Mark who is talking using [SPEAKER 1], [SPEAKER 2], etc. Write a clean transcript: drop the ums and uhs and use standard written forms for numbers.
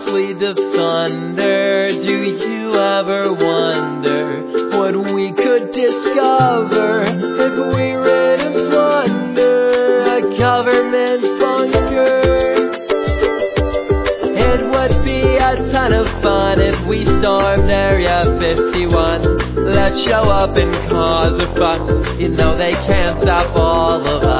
[SPEAKER 1] sparks lead to thunder. Do you ever wonder what we could discover if we rid and plunder a government bunker? It would be a ton of fun if we stormed Area 51. Let's show up and cause a fuss. You know they can't stop all of us.